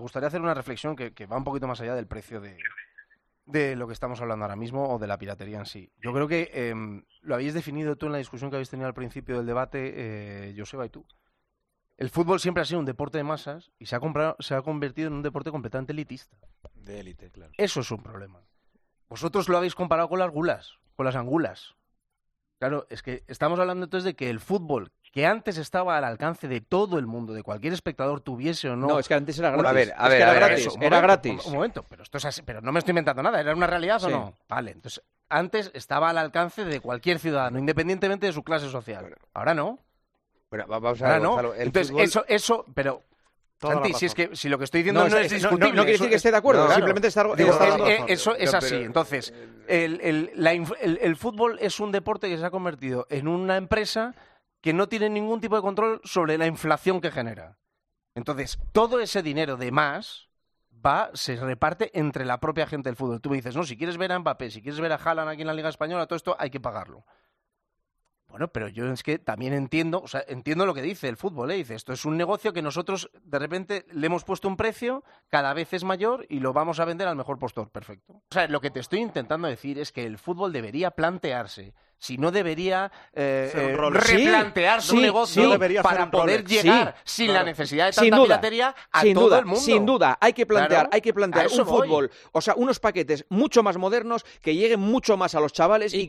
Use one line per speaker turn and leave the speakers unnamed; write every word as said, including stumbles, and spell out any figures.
gustaría hacer una reflexión que, que va un poquito más allá del precio de, de lo que estamos hablando ahora mismo o de la piratería en sí. Yo creo que eh, lo habéis definido tú en la discusión que habéis tenido al principio del debate, eh, Joseba y tú. El fútbol siempre ha sido un deporte de masas y se ha, comprado, se ha convertido en un deporte completamente elitista.
De élite, claro.
Eso es un problema. Vosotros lo habéis comparado con las gulas, con las angulas. Claro, es que estamos hablando entonces de que el fútbol, que antes estaba al alcance de todo el mundo, de cualquier espectador, tuviese o no...
No, es que antes era gratis.
A ver, a
es
ver,
que era
a ver,
gratis.
Eso, un
era
momento,
gratis.
Un, un momento, pero esto es así, pero no me estoy inventando nada, ¿era una realidad
Sí.
o no? Vale, entonces antes estaba al alcance de cualquier ciudadano, independientemente de su clase social.
Bueno.
Ahora no.
Bueno, vamos a
Ahora
ver,
no.
Gonzalo, el
Entonces,
fútbol...
eso, eso, pero...
Toda
Santi,
la
si es
razón.
que si lo que estoy diciendo no,
No,
es
no,
discutible.
no quiere
eso
decir que
es-
esté de acuerdo,
claro.
simplemente está,
Digo,
está
eh,
dando
eh,
razón.
eso es
No,
así.
pero-
Entonces, el, el, la inf- el, el fútbol es un deporte que se ha convertido en una empresa que no tiene ningún tipo de control sobre la inflación que genera. Entonces, todo ese dinero de más va, se reparte entre la propia gente del fútbol. Tú me dices, no, si quieres ver a Mbappé, si quieres ver a Haaland aquí en la Liga Española, todo esto hay que pagarlo. Bueno, pero yo es que también entiendo, o sea, entiendo lo que dice el fútbol, ¿eh? Dice, esto es un negocio que nosotros de repente le hemos puesto un precio, cada vez es mayor y lo vamos a vender al mejor postor, perfecto. O sea, lo que te estoy intentando decir es que el fútbol debería plantearse, si no debería eh,
Hacer un
eh,
rol.
replantear
Sí,
su
sí,
negocio
sí. Debería hacer
para
un
poder
Rolex.
llegar
Sí,
sin
claro.
la necesidad de
Sin
tanta
duda,
piratería a
sin
todo
duda,
el mundo.
sin duda, hay que plantear,
Claro,
hay que plantear
a eso
un
voy.
fútbol, o sea, unos paquetes mucho más modernos que lleguen mucho más a los chavales y